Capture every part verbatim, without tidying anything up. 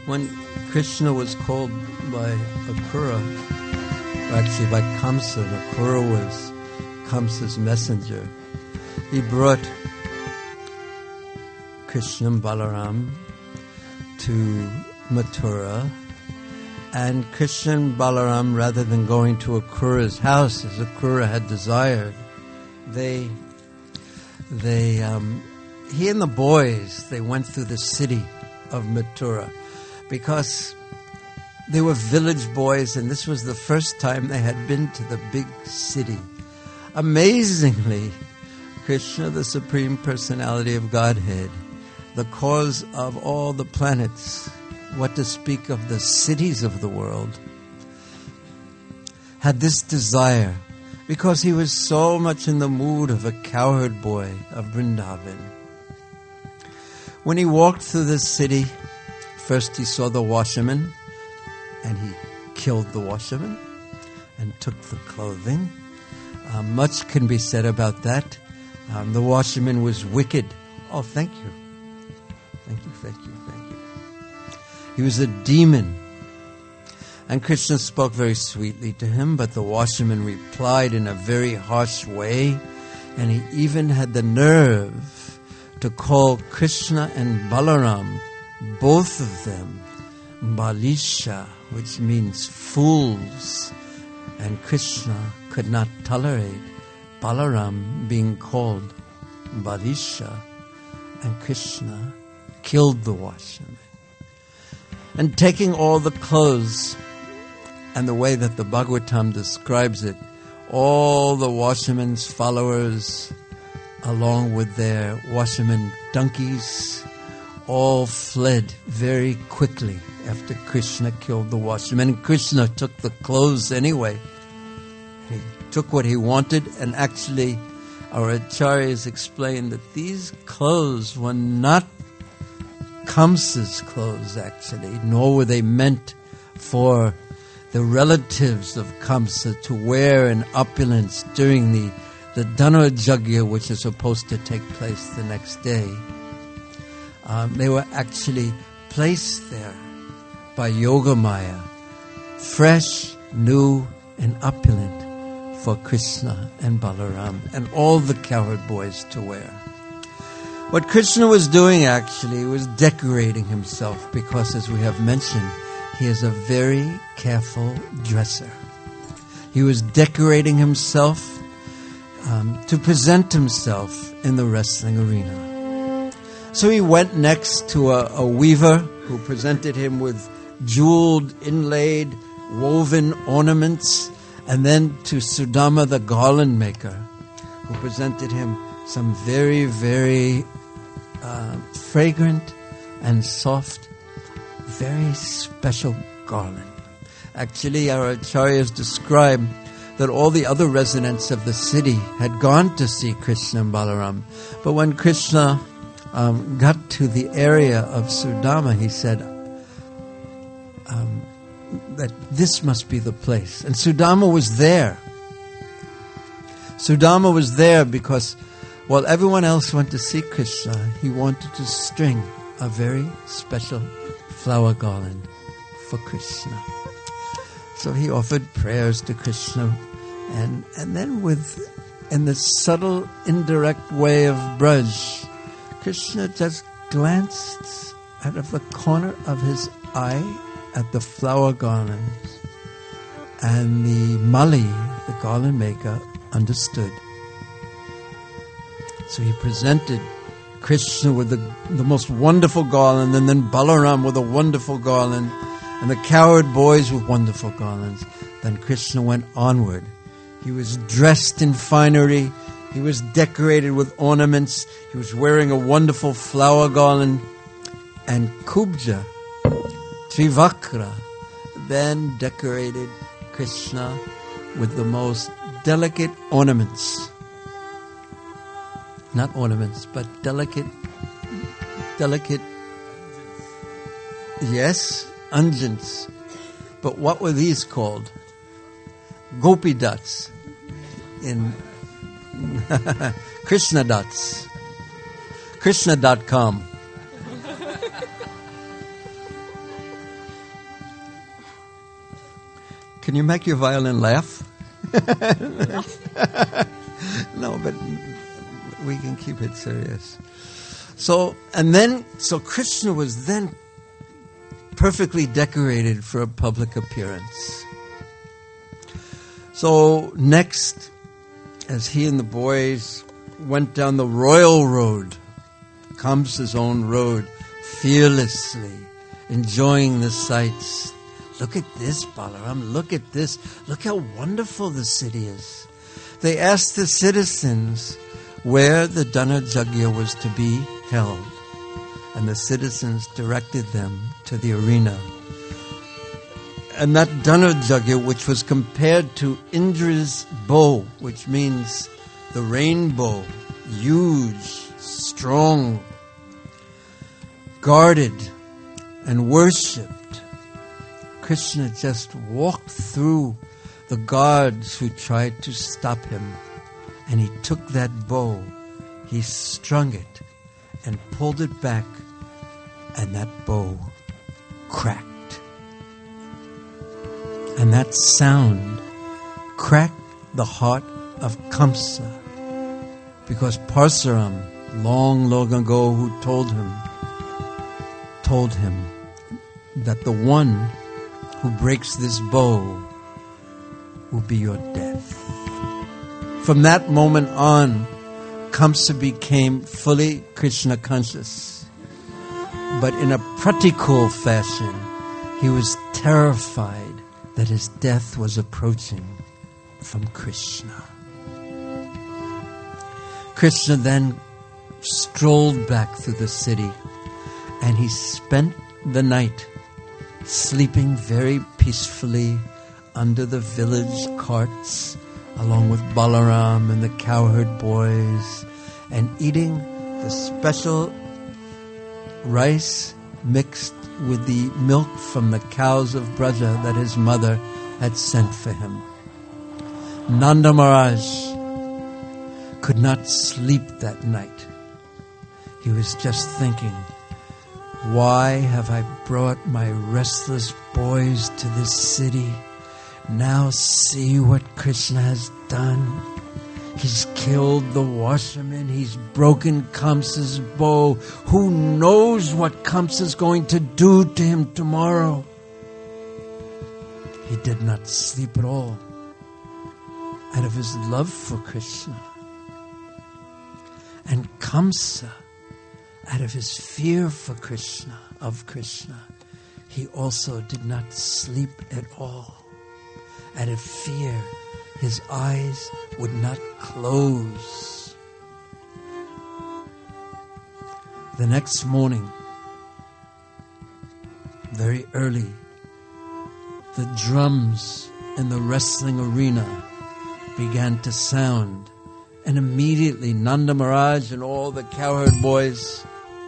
When Krishna was called by Akrura, actually by Kamsa, Akrura was Kamsa's messenger. He brought Krishna and Balaram to Mathura, and Krishna and Balaram, rather than going to Akrura's house as Akrura had desired, they, they, um, he and the boys, they went through the city of Mathura, because they were village boys, and this was the first time they had been to the big city. Amazingly, Krishna, the Supreme Personality of Godhead, the cause of all the planets, what to speak of the cities of the world, had this desire, because he was so much in the mood of a cowherd boy of Vrindavan. When he walked through the city, first he saw the washerman, and he killed the washerman and took the clothing. Uh, much can be said about that. Um, the washerman was wicked. Oh, thank you. Thank you, thank you, thank you. He was a demon. And Krishna spoke very sweetly to him, but the washerman replied in a very harsh way, and he even had the nerve to call Krishna and Balaram, both of them, Balisha, which means fools. And Krishna could not tolerate Balaram being called Balisha, and Krishna killed the washerman. And taking all the clothes, and the way that the Bhagavatam describes it, all the washerman's followers, along with their washerman donkeys, all fled very quickly after Krishna killed the washerman. And Krishna took the clothes anyway. He took what he wanted, and actually our acharyas explained that these clothes were not Kamsa's clothes, actually, nor were they meant for the relatives of Kamsa to wear in opulence during the, the Dhanurjagya, which is supposed to take place the next day. Um, they were actually placed there by Yogamaya, fresh, new, and opulent for Krishna and Balaram and all the cowherd boys to wear. What Krishna was doing actually was decorating himself, because, as we have mentioned, he is a very careful dresser. He was decorating himself um, to present himself in the wrestling arena. So he went next to a, a weaver who presented him with jeweled, inlaid, woven ornaments, and then to Sudama, the garland maker, who presented him some very, very uh, fragrant and soft, very special garland. Actually, our acharyas describe that all the other residents of the city had gone to see Krishna and Balaram. But when Krishna um, got to the area of Sudama, he said um, that this must be the place. And Sudama was there. Sudama was there because while everyone else went to see Krishna, he wanted to string a very special flower garland for Krishna. So he offered prayers to Krishna, and and then with, in the subtle, indirect way of Braj, Krishna just glanced out of the corner of his eye at the flower garlands, and the Mali, the garland maker, understood. So he presented Krishna with the, the most wonderful garland, and then Balaram with a wonderful garland, and the cowherd boys with wonderful garlands. Then Krishna went onward. He was dressed in finery. He was decorated with ornaments. He was wearing a wonderful flower garland. And Kubja, Trivakra, then decorated Krishna with the most delicate ornaments. Not ornaments, but delicate, delicate, yes, unguents. But what were these called? Gopi dots. In Krishna dots. Krishna dot com. Can you make your violin laugh? No, but we can keep it serious. So, and then, so Krishna was then perfectly decorated for a public appearance. So next, as he and the boys went down the royal road, Kamsa's own road, fearlessly enjoying the sights. Look at this, Balaram, look at this. Look how wonderful the city is. They asked the citizens where the Dhanurjagya was to be held. And the citizens directed them to the arena. And that Dhanurjagya, which was compared to Indra's bow, which means the rainbow, huge, strong, guarded, and worshipped. Krishna just walked through the guards who tried to stop him. And he took that bow, he strung it, and pulled it back, and that bow cracked. And that sound cracked the heart of Kamsa, because Parsuram, long, long ago, who told him, told him that the one who breaks this bow will be your death. From that moment on, Kamsa became fully Krishna conscious. But in a pratikul fashion, he was terrified that his death was approaching from Krishna. Krishna then strolled back through the city, and he spent the night sleeping very peacefully under the village carts, along with Balaram and the cowherd boys, and eating the special rice mixed with the milk from the cows of Braja that his mother had sent for him. Nanda Maharaj could not sleep that night. He was just thinking, why have I brought my restless boys to this city? Now see what Krishna has done. He's killed the washerman. He's broken Kamsa's bow. Who knows what Kamsa's going to do to him tomorrow? He did not sleep at all out of his love for Krishna. And Kamsa, out of his fear for Krishna, of Krishna, he also did not sleep at all. Out of fear, his eyes would not close. The next morning, very early, the drums in the wrestling arena began to sound. And immediately Nanda Maharaj and all the cowherd boys,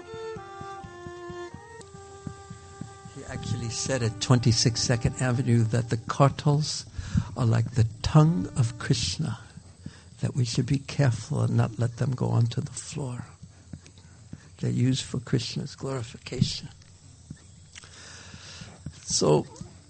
he actually said at twenty-six Second Avenue that the kartals are like the tongue of Krishna, that we should be careful and not let them go onto the floor. They're used for Krishna's glorification. So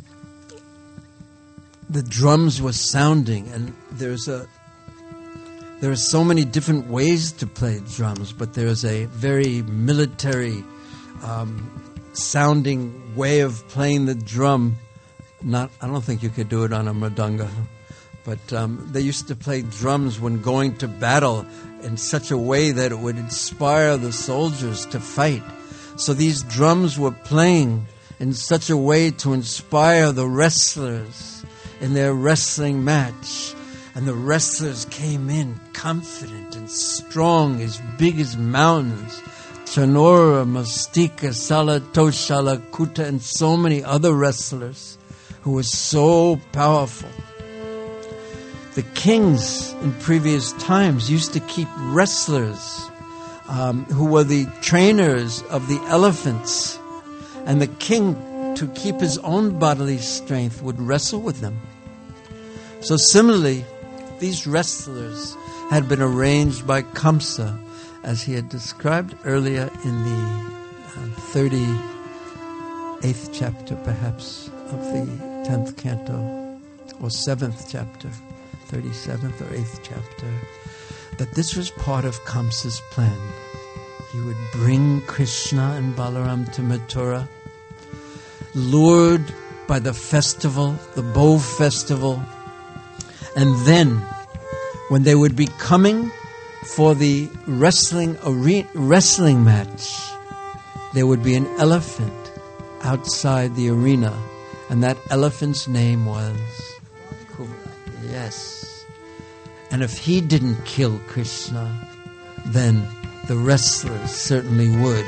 the drums were sounding, and there's a there are so many different ways to play drums, but there's a very military um, sounding way of playing the drum. Not, I don't think you could do it on a mridanga, but um, they used to play drums when going to battle in such a way that it would inspire the soldiers to fight. So these drums were playing in such a way to inspire the wrestlers in their wrestling match. And the wrestlers came in confident and strong, as big as mountains. Chanora, Mastika, Sala, Toshala, Kuta, and so many other wrestlers who were so powerful. The kings in previous times used to keep wrestlers um, who were the trainers of the elephants. And the king, to keep his own bodily strength, would wrestle with them. So similarly, these wrestlers had been arranged by Kamsa, as he had described earlier in the uh, thirty-eighth chapter, perhaps, of the tenth canto or seventh chapter, thirty-seventh or eighth chapter, that this was part of Kamsa's plan. He would bring Krishna and Balaram to Mathura, lured by the festival, the bow festival, and then when they would be coming for the wrestling are- wrestling match, there would be an elephant outside the arena, and that elephant's name was Kuva. Yes. And if he didn't kill Krishna, then the wrestlers certainly would.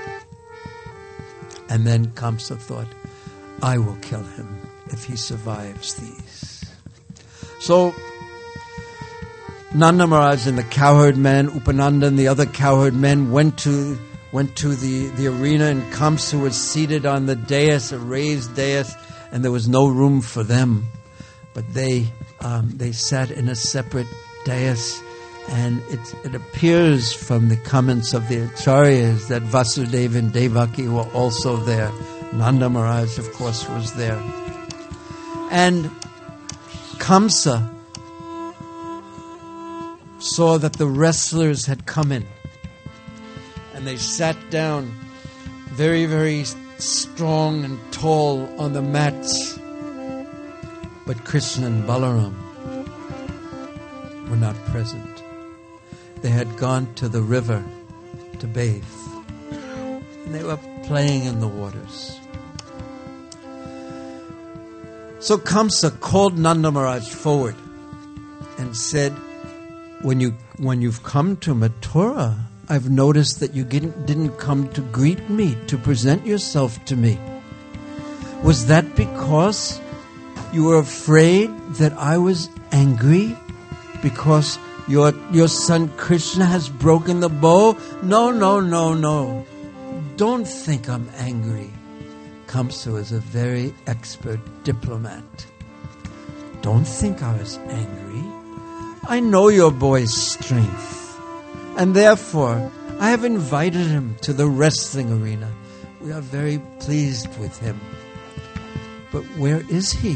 And then Kamsa thought, I will kill him if he survives these. So Nanda Maharaj and the cowherd men, Upananda and the other cowherd men went to went to the, the arena, and Kamsa was seated on the dais, a raised dais, and there was no room for them. But they um, they sat in a separate dais, and it, it appears from the comments of the Acharyas that Vasudeva and Devaki were also there. Nanda Maharaj, of course, was there. And Kamsa saw that the wrestlers had come in, and they sat down very, very strong and tall on the mats. But Krishna and Balaram were not present. They had gone to the river to bathe, and they were playing in the waters. So Kamsa called Nanda Maharaj forward and said, When you when you've come to Mathura, I've noticed that you didn't, didn't come to greet me, to present yourself to me. Was that because you were afraid that I was angry because your your son Krishna has broken the bow? No, no, no, no. Don't think I'm angry. Kamsa was a very expert diplomat. Don't think I was angry. I know your boy's strength, and therefore I have invited him to the wrestling arena. We are very pleased with him. But where is he?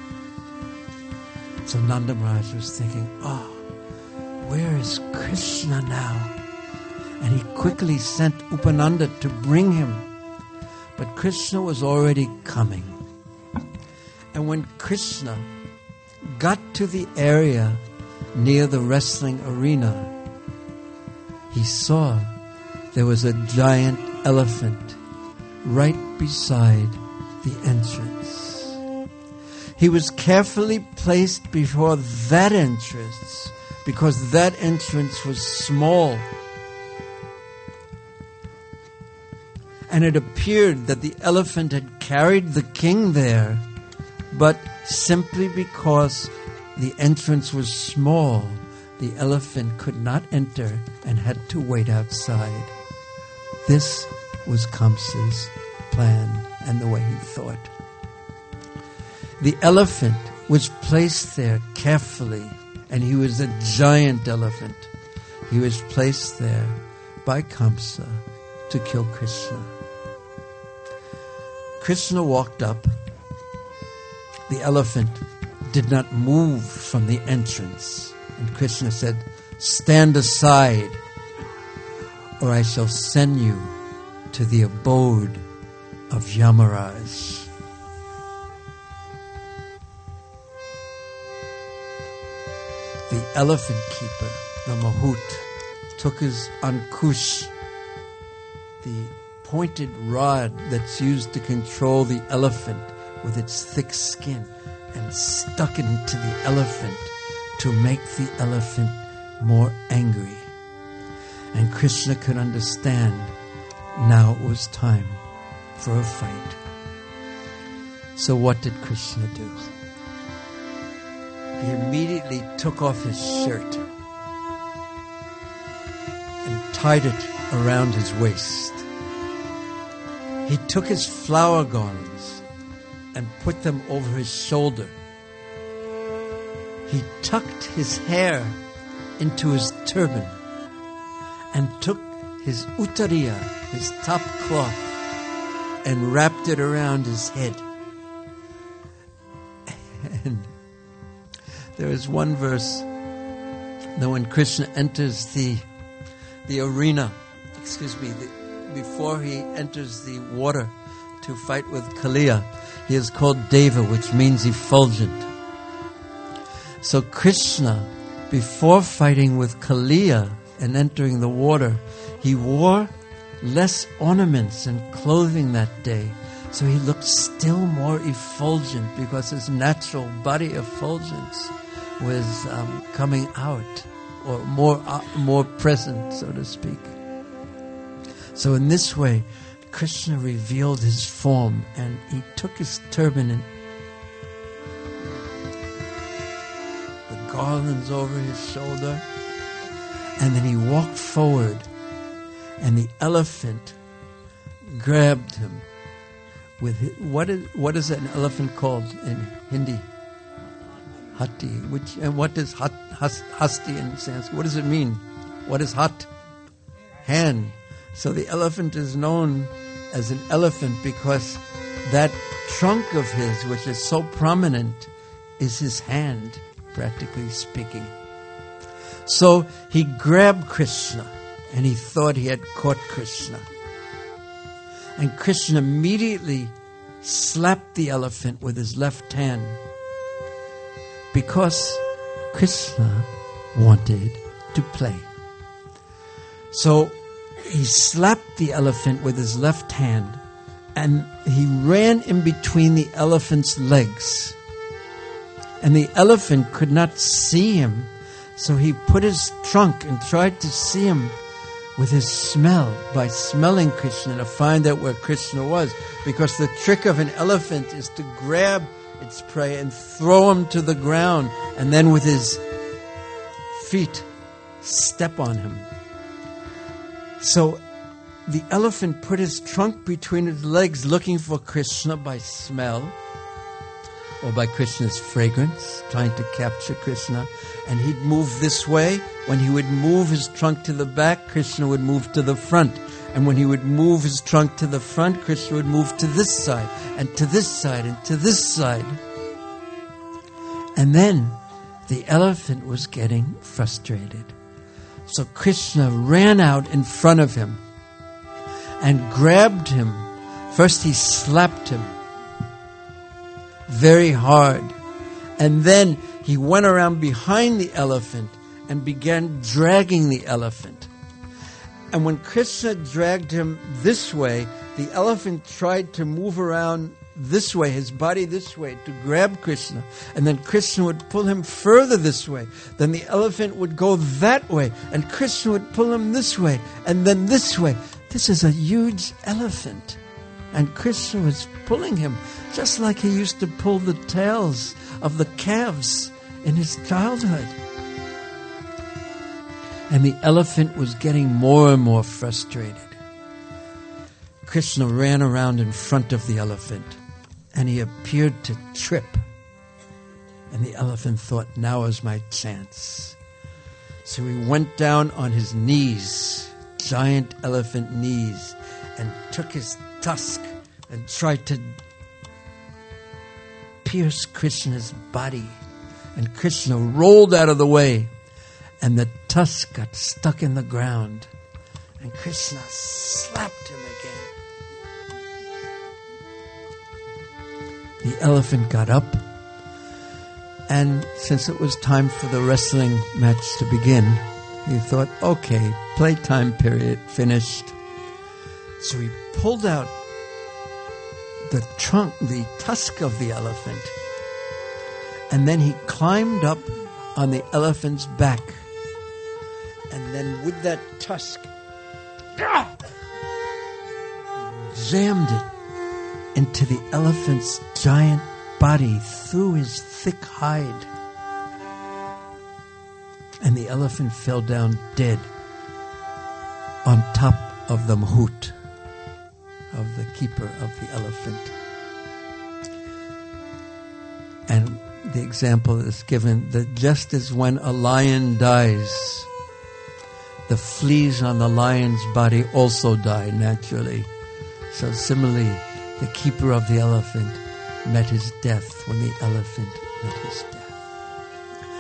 So Nanda Maharaj was thinking, oh, where is Krishna now? And he quickly sent Upananda to bring him. But Krishna was already coming. And when Krishna got to the area near the wrestling arena, he saw there was a giant elephant right beside the entrance. He was carefully placed before that entrance because that entrance was small. And it appeared that the elephant had carried the king there, but simply because the entrance was small, the elephant could not enter and had to wait outside. This was Kamsa's plan and the way he thought. The elephant was placed there carefully, and he was a giant elephant. He was placed there by Kamsa to kill Krishna. Krishna walked up. The elephant did not move from the entrance. And Krishna said, stand aside, or I shall send you to the abode of Yamaraj. The elephant keeper, the Mahout, took his Ankush, the pointed rod that's used to control the elephant with its thick skin, and stuck it into the elephant to make the elephant more angry. And Krishna could understand now it was time for a fight. So what did Krishna do? He immediately took off his shirt and tied it around his waist. He took his flower garlands and put them over his shoulder. He tucked his hair into his turban and took his uttariya, his top cloth, and wrapped it around his head. And There is one verse that when Krishna enters the the arena, excuse me, the, before he enters the water to fight with Kaliya, he is called Deva, which means effulgent. So Krishna, before fighting with Kaliya and entering the water, he wore less ornaments and clothing that day. So he looked still more effulgent because his natural body effulgence was um, coming out, or more uh, more present, so to speak. So in this way, Krishna revealed his form, and he took his turban and the garlands over his shoulder, and then he walked forward, and the elephant grabbed him with his, what is what is an elephant called in Hindi? Hati. Which and what is hat, has, hasti in Sanskrit? What does it mean? What is hat? Hand. So the elephant is known as an elephant because that trunk of his, which is so prominent, is his hand, practically speaking. So he grabbed Krishna, and he thought he had caught Krishna. And Krishna immediately slapped the elephant with his left hand because Krishna wanted to play. So he slapped the elephant with his left hand, and he ran in between the elephant's legs. And the elephant could not see him, so he put his trunk and tried to see him with his smell, by smelling Krishna to find out where Krishna was. Because the trick of an elephant is to grab its prey and throw him to the ground, and then with his feet step on him. So the elephant put his trunk between his legs looking for Krishna by smell, or by Krishna's fragrance, trying to capture Krishna. And he'd move this way. When he would move his trunk to the back, Krishna would move to the front. And when he would move his trunk to the front, Krishna would move to this side, and to this side, and to this side. And then the elephant was getting frustrated. So Krishna ran out in front of him and grabbed him. First he slapped him very hard. And then he went around behind the elephant and began dragging the elephant. And when Krishna dragged him this way, the elephant tried to move around this way, his body this way, to grab Krishna. And then Krishna would pull him further this way. Then the elephant would go that way, and Krishna would pull him this way, and then this way. This is a huge elephant. And Krishna was pulling him just like he used to pull the tails of the calves in his childhood. And the elephant was getting more and more frustrated. Krishna ran around in front of the elephant, and he appeared to trip. And the elephant thought, now is my chance. So he went down on his knees, giant elephant knees, and took his tusk and tried to pierce Krishna's body. And Krishna rolled out of the way, and the tusk got stuck in the ground. And Krishna slapped him again. The elephant got up, and since it was time for the wrestling match to begin, he thought, okay, playtime period finished. So he pulled out the trunk, the tusk of the elephant, and then he climbed up on the elephant's back, and then with that tusk, jammed it into the elephant's giant body through his thick hide. And the elephant fell down dead on top of the mahout of the keeper of the elephant. And the example is given that just as when a lion dies, the fleas on the lion's body also die naturally. So similarly, the keeper of the elephant met his death when the elephant met his death.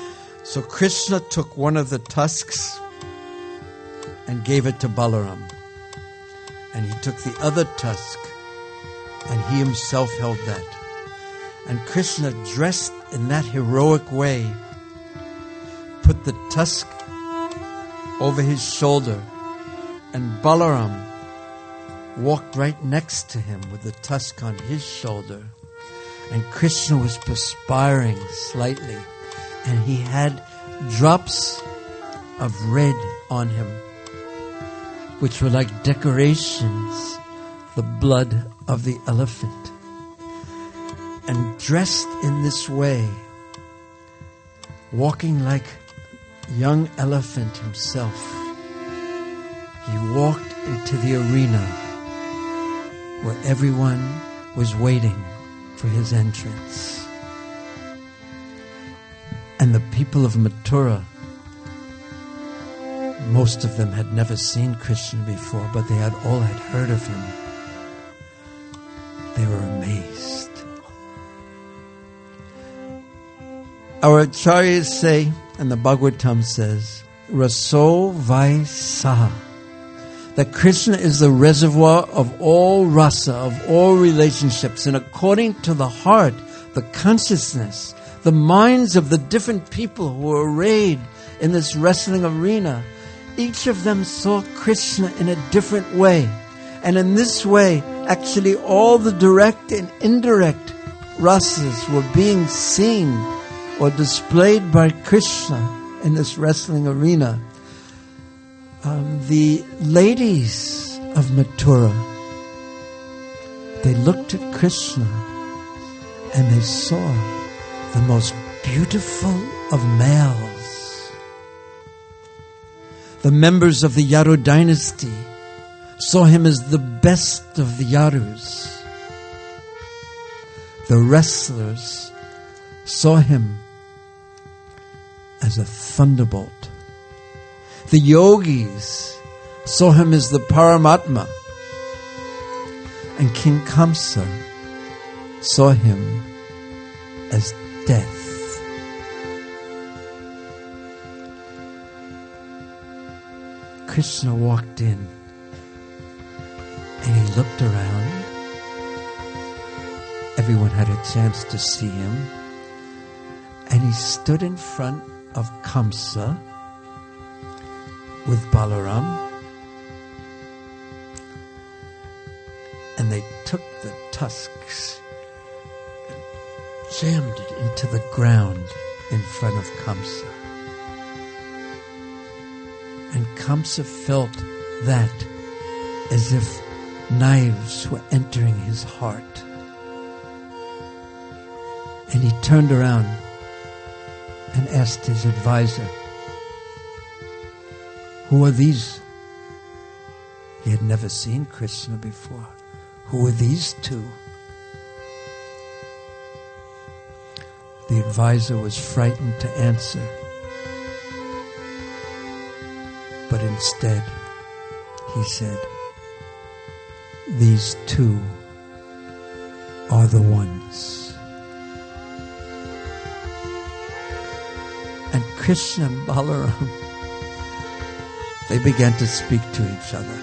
So Krishna took one of the tusks and gave it to Balaram. And he took the other tusk and he himself held that. And Krishna, dressed in that heroic way, put the tusk over his shoulder, and Balaram walked right next to him with the tusk on his shoulder. And Krishna was perspiring slightly, and he had drops of red on him, which were like decorations, the blood of the elephant. And dressed in this way, walking like young elephant himself, he walked into the arena where everyone was waiting for his entrance. And the people of Mathura, most of them had never seen Krishna before, but they had all had heard of him. They were amazed. Our acharyas say, and the Bhagavatam says, Raso Vaisa, that Krishna is the reservoir of all rasa, of all relationships, and according to the heart, the consciousness, the minds of the different people who were arrayed in this wrestling arena, each of them saw Krishna in a different way. And in this way, actually all the direct and indirect rasas were being seen or displayed by Krishna in this wrestling arena. Um, the ladies of Mathura, they looked at Krishna and they saw the most beautiful of males. The members of the Yadu dynasty saw him as the best of the Yadus. The wrestlers saw him as a thunderbolt. The yogis saw him as the Paramatma. And King Kamsa saw him as death. Krishna walked in and he looked around. Everyone had a chance to see him. And he stood in front of Kamsa with Balaram, and they took the tusks and jammed it into the ground in front of Kamsa. And Kamsa felt that as if knives were entering his heart. And he turned around and asked his advisor, who are these? He had never seen Krishna before. Who are these two? The advisor was frightened to answer. But instead, he said, these two are the ones. And Krishna and Balaram, they began to speak to each other.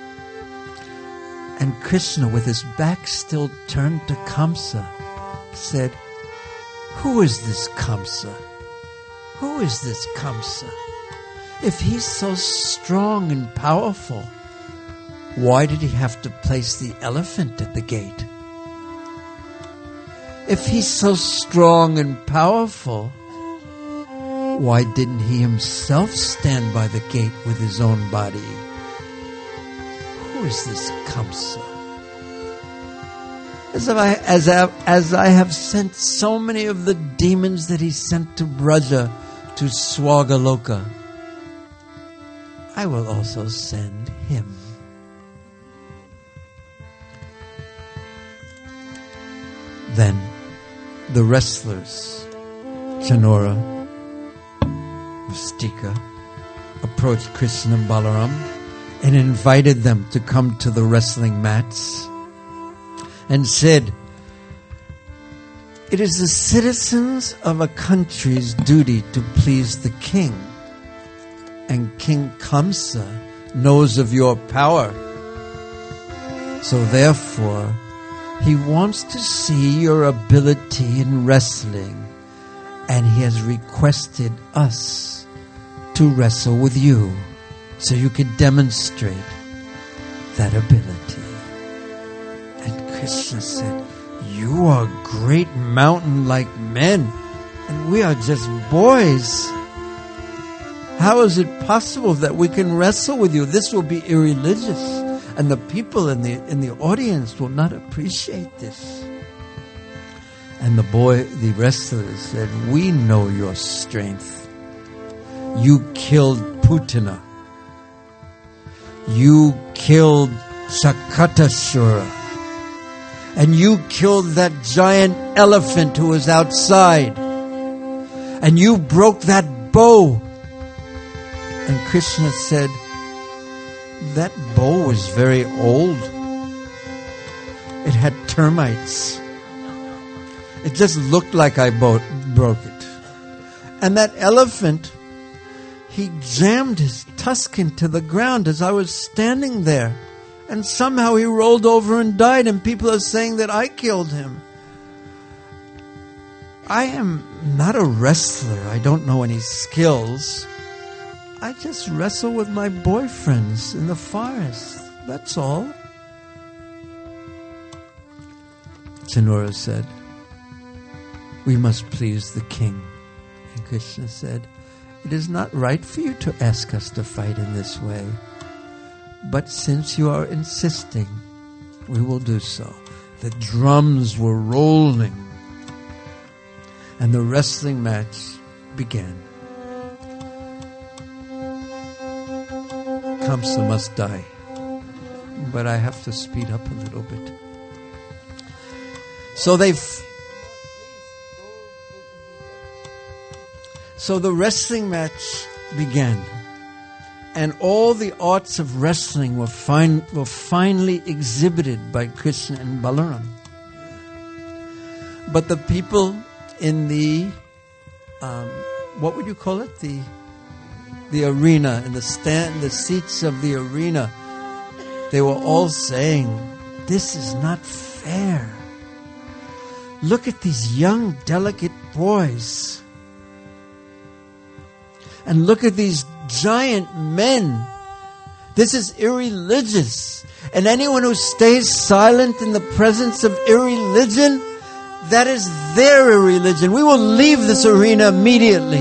And Krishna, with his back still turned to Kamsa, said, who is this Kamsa? Who is this Kamsa? If he's so strong and powerful, why did he have to place the elephant at the gate? If he's so strong and powerful, why didn't he himself stand by the gate with his own body? Who is this Kamsa? As I, as, I, as I have sent so many of the demons that he sent to Braja, to Swagaloka, I will also send him. Then the wrestlers, Chanora, Vastika, approached Krishna and Balaram and invited them to come to the wrestling mats and said, It is the citizens of a country's duty to please the king. And King Kamsa knows of your power. So therefore, he wants to see your ability in wrestling. And he has requested us to wrestle with you so you could demonstrate that ability. And Krishna said, you are great mountain-like men, and we are just boys. How is it possible that we can wrestle with you? This will be irreligious, and the people in the in the audience will not appreciate this. And the boy, the wrestlers said, we know your strength. You killed Putana. You killed Shakatasura. And you killed that giant elephant who was outside. And you broke that bow. And Krishna said, that bow was very old. It had termites. It just looked like I bo- broke it. And that elephant, he jammed his tusk into the ground as I was standing there. And somehow he rolled over and died, and people are saying that I killed him. I am not a wrestler. I don't know any skills. I just wrestle with my boyfriends in the forest. That's all. Chanura said, we must please the king. And Krishna said, it is not right for you to ask us to fight in this way. But since you are insisting, we will do so. The drums were rolling, and the wrestling match began. Kamsa must die, but I have to speed up a little bit. So they, f- so the wrestling match began. And all the arts of wrestling were, fine, were finally exhibited by Krishna and Balaram. But the people in the, um, what would you call it? The the arena, in the stand, the seats of the arena, they were all saying, this is not fair. Look at these young, delicate boys. And look at these giant men. This is irreligious. And anyone who stays silent in the presence of irreligion, that is their irreligion. We will leave this arena immediately.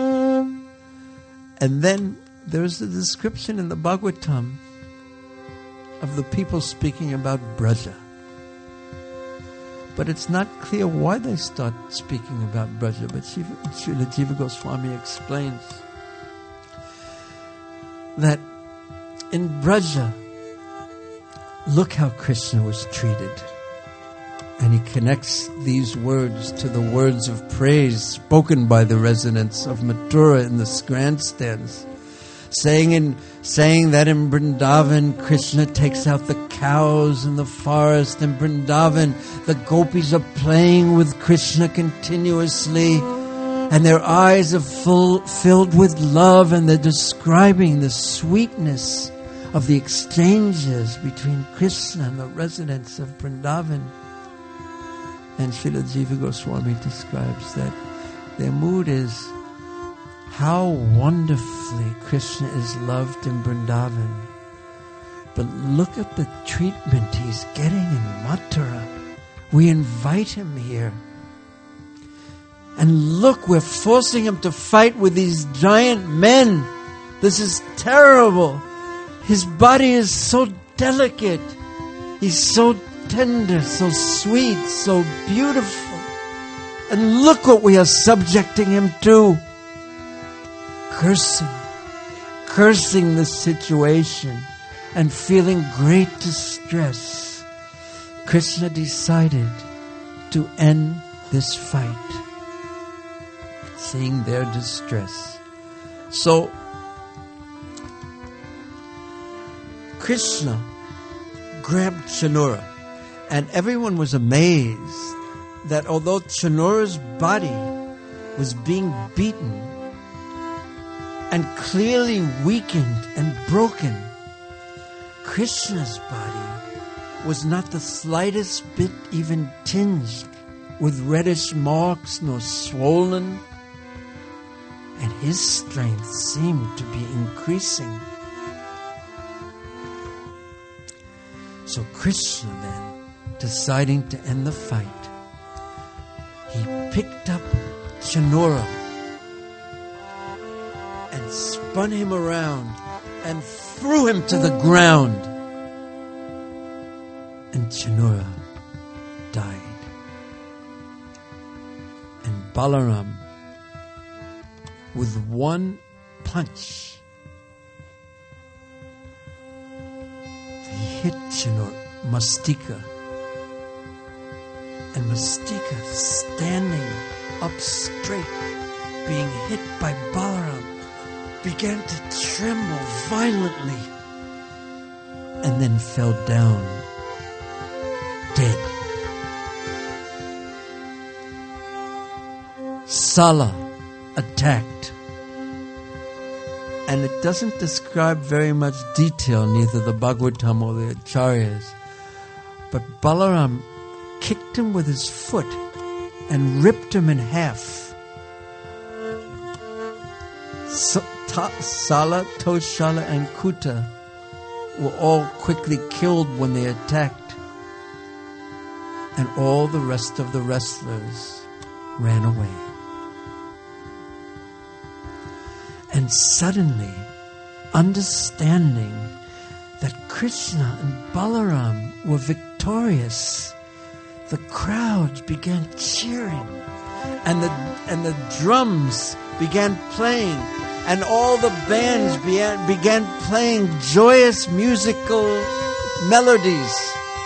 And then there's a description in the Bhagavatam of the people speaking about Braja. But it's not clear why they start speaking about Braja. But Srila Jiva Goswami explains that in Braja, look how Krishna was treated. And he connects these words to the words of praise spoken by the residents of Mathura in the grandstands, saying in saying that in Vrindavan, Krishna takes out the cows in the forest. In Vrindavan, the gopis are playing with Krishna continuously, and their eyes are full, filled with love, and they're describing the sweetness of the exchanges between Krishna and the residents of Vrindavan. And Srila Jiva Goswami describes that their mood is, how wonderfully Krishna is loved in Vrindavan. But look at the treatment he's getting in Mathura. We invite him here. And look, we're forcing him to fight with these giant men. This is terrible. His body is so delicate. He's so tender, so sweet, so beautiful. And look what we are subjecting him to. Cursing. Cursing the situation and feeling great distress. Krishna decided to end this fight, seeing their distress. So, Krishna grabbed Chanura, and everyone was amazed that although Chanura's body was being beaten and clearly weakened and broken, Krishna's body was not the slightest bit even tinged with reddish marks nor swollen, and his strength seemed to be increasing. So Krishna then, deciding to end the fight, he picked up Chanura and spun him around and threw him to the ground. And Chanura died. And Balaram, with one punch, he hit Chanura, Mastika. And Mastika, standing up straight, being hit by Balaram, began to tremble violently and then fell down dead. Sala attacked, and it doesn't describe very much detail, neither the Bhagavatam or the Acharyas, but Balaram kicked him with his foot and ripped him in half. So, ta, Sala, Toshala, and Kuta were all quickly killed when they attacked, and all the rest of the wrestlers ran away. And suddenly, understanding that Krishna and Balaram were victorious, the crowds began cheering, and the and the drums began playing, and all the bands began, began playing joyous musical melodies.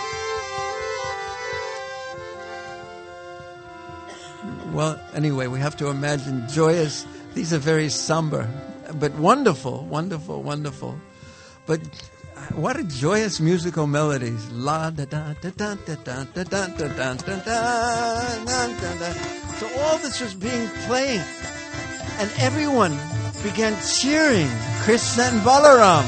Well, anyway, we have to imagine joyous. These are very somber, but wonderful, wonderful, wonderful. But what a joyous musical melodies. La da da da da da da da da da da da da. So all this was being played, and everyone began cheering Krishna and Balaram.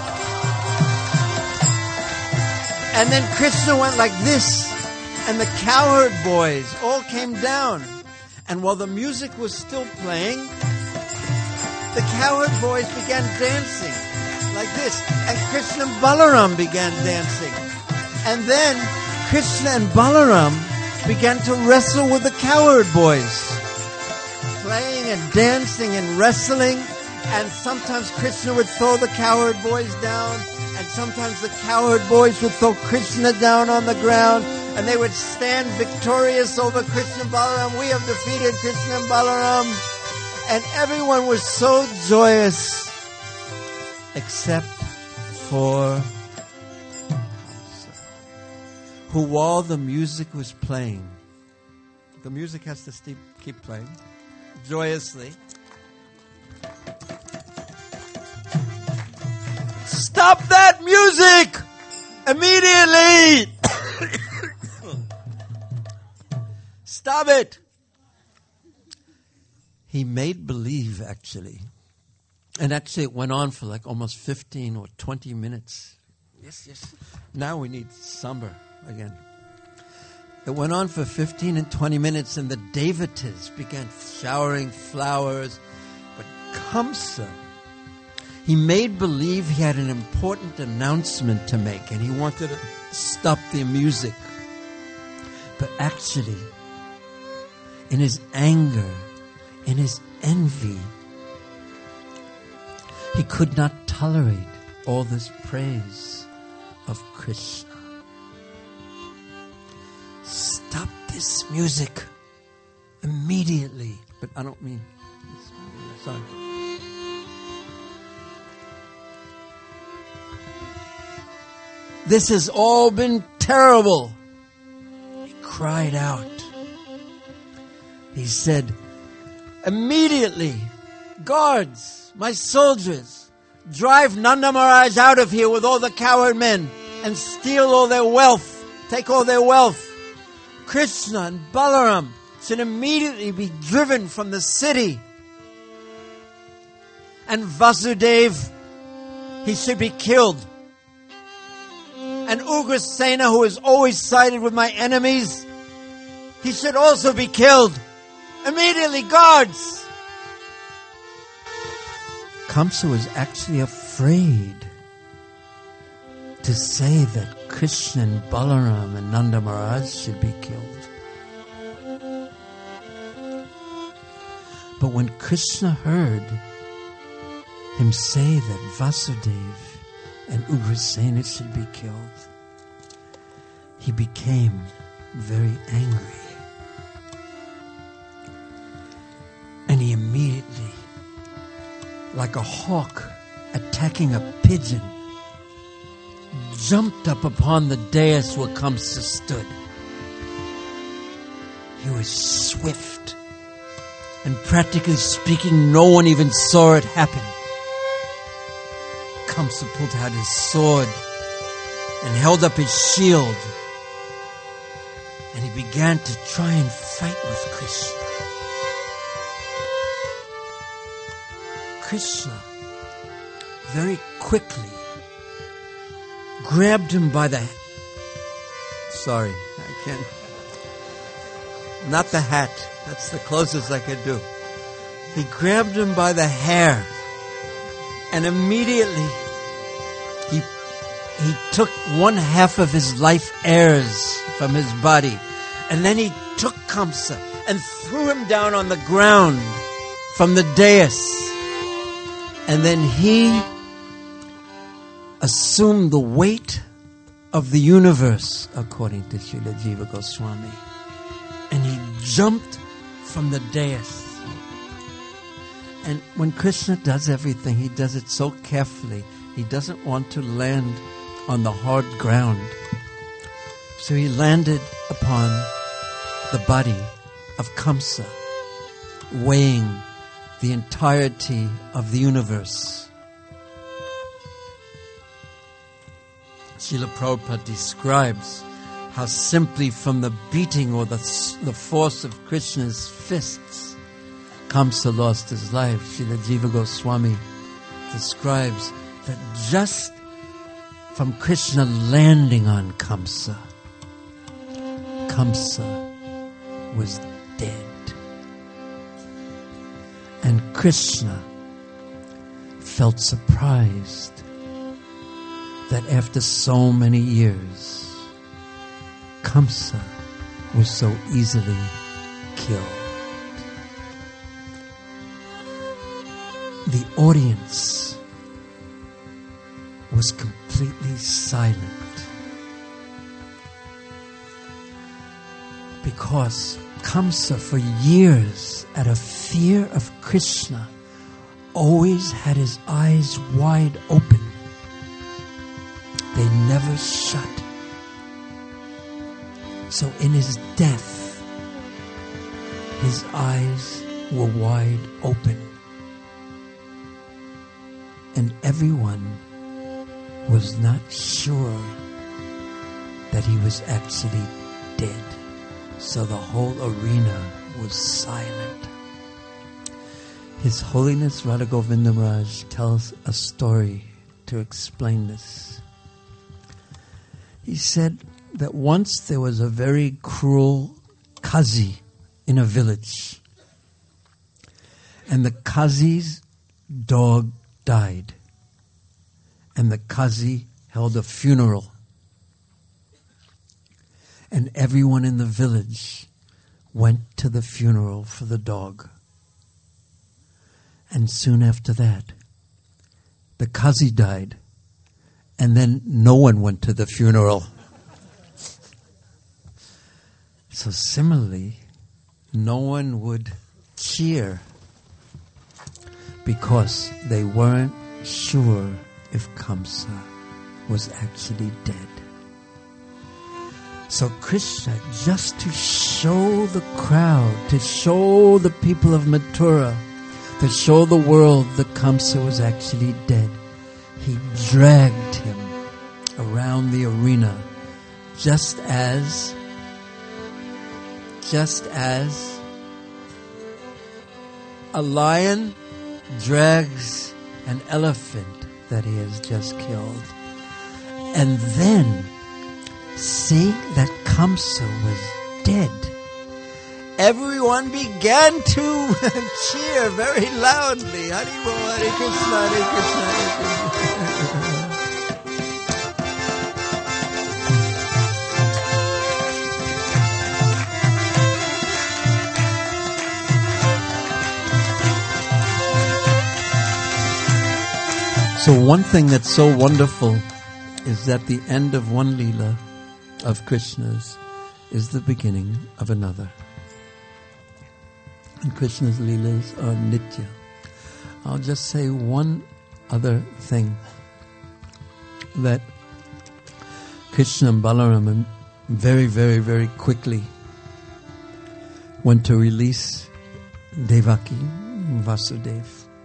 And then Krishna went like this, and the cowherd boys all came down. And while the music was still playing, the cowherd boys began dancing like this, and Krishna and Balaram began dancing. And then Krishna and Balaram began to wrestle with the cowherd boys, playing and dancing and wrestling. And sometimes Krishna would throw the cowherd boys down, and sometimes the cowherd boys would throw Krishna down on the ground, and they would stand victorious over Krishna and Balaram. We have defeated Krishna and Balaram. And everyone was so joyous, except for who, while the music was playing, the music has to st- keep playing joyously. Stop that music immediately! Stop it! He made believe, actually. And actually it went on for like almost fifteen or twenty minutes. Yes, yes. Now we need somber again. It went on for fifteen and twenty minutes, and the Devatas began showering flowers. But Kamsa, he made believe he had an important announcement to make, and he wanted to stop the music. But actually, in his anger, in his envy, he could not tolerate all this praise of Krishna. Stop this music immediately. But I don't mean, sorry. This has all been terrible. He cried out. He said, immediately, guards, my soldiers, drive Nanda Maharaj out of here with all the cowherd men and steal all their wealth. Take all their wealth. Krishna and Balaram should immediately be driven from the city. And Vasudev, he should be killed. And Ugrasena, who has always sided with my enemies, he should also be killed. Immediately, guards! Kamsa was actually afraid to say that Krishna and Balaram and Nanda Maharaj should be killed. But when Krishna heard him say that Vasudev and Ugrasena should be killed, he became very angry. And he immediately, like a hawk attacking a pigeon, jumped up upon the dais where Kamsa stood. He was swift, and practically speaking, no one even saw it happen. Kamsa pulled out his sword and held up his shield, and he began to try and fight with Krishna. Krishna very quickly grabbed him by the... Sorry, I can't... Not the hat. That's the closest I could do. He grabbed him by the hair, and immediately he he took one half of his life airs from his body, and then he took Kamsa and threw him down on the ground from the dais. And then he assumed the weight of the universe, according to Srila Jiva Goswami. And he jumped from the dais. And when Krishna does everything, he does it so carefully. He doesn't want to land on the hard ground. So he landed upon the body of Kamsa, weighing the entirety of the universe. Srila Prabhupada describes how simply from the beating or the, the force of Krishna's fists, Kamsa lost his life. Srila Jiva Goswami describes that just from Krishna landing on Kamsa, Kamsa was dead. And Krishna felt surprised that after so many years, Kamsa was so easily killed. The audience was completely silent because Kamsa, for years, out of fear of Krishna, always had his eyes wide open. They never shut. So in his death, his eyes were wide open. And everyone was not sure that he was actually dead. So the whole arena was silent. His Holiness Radha Govinda Maharaj tells a story to explain this. He said that once there was a very cruel Qazi in a village, and the Qazi's dog died, and the Qazi held a funeral. And everyone in the village went to the funeral for the dog. And soon after that, the Qazi died. And then no one went to the funeral. So similarly, no one would cheer because they weren't sure if Kamsa was actually dead. So Krishna, just to show the crowd, to show the people of Mathura, to show the world that Kamsa was actually dead, he dragged him around the arena, just as just as a lion drags an elephant that he has just killed. And then, seeing that Kamsa was dead, everyone began to cheer very loudly. Haribo, Hare Krishna, Hare Krishna, Hare Krishna. So one thing that's so wonderful is that the end of one Leela of Krishna's is the beginning of another. And Krishna's Leelas are Nitya. I'll just say one other thing. That Krishna and Balaram very, very, very quickly went to release Devaki and Vasudeva.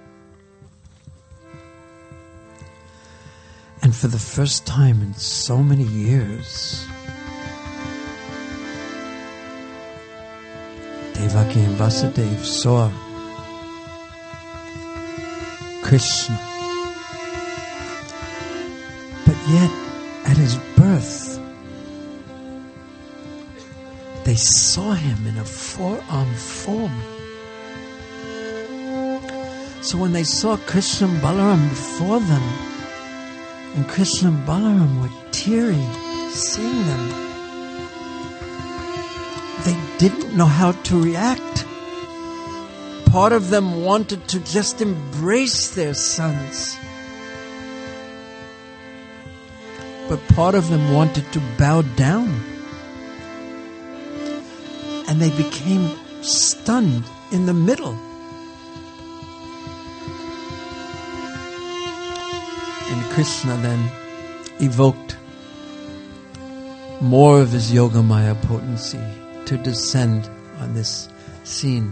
And for the first time in so many years, Devaki and Vasudeva saw Krishna. But yet, at his birth, they saw him in a four-armed form. So when they saw Krishna and Balaram before them, and Krishna and Balaram were teary seeing them, they didn't know how to react. Part of them wanted to just embrace their sons, but part of them wanted to bow down. And they became stunned in the middle. And Krishna then evoked more of his Yogamaya potency to descend on this scene.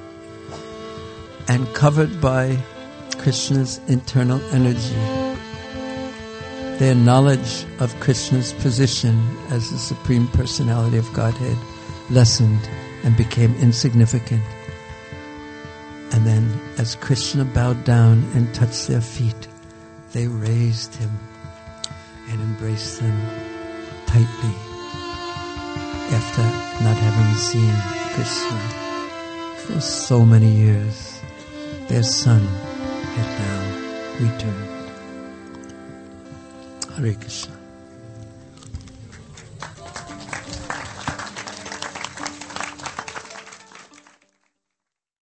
And covered by Krishna's internal energy, their knowledge of Krishna's position as the Supreme Personality of Godhead lessened and became insignificant. And then as Krishna bowed down and touched their feet, they raised him and embraced them tightly after not having seen Krishna for so many years. Their son had now returned. Hare Krishna.